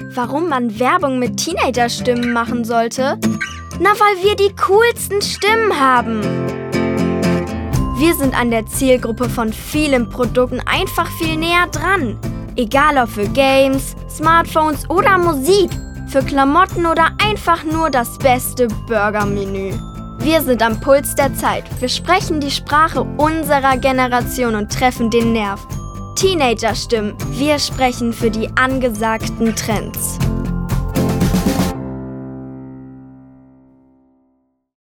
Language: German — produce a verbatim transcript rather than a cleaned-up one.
Warum man Werbung mit Teenager-Stimmen machen sollte? Na, weil wir die coolsten Stimmen haben. Wir sind an der Zielgruppe von vielen Produkten einfach viel näher dran. Egal ob für Games, Smartphones oder Musik, für Klamotten oder einfach nur das beste Burgermenü. Wir sind am Puls der Zeit. Wir sprechen die Sprache unserer Generation und treffen den Nerv. Teenager-Stimmen. Wir sprechen für die angesagten Trends.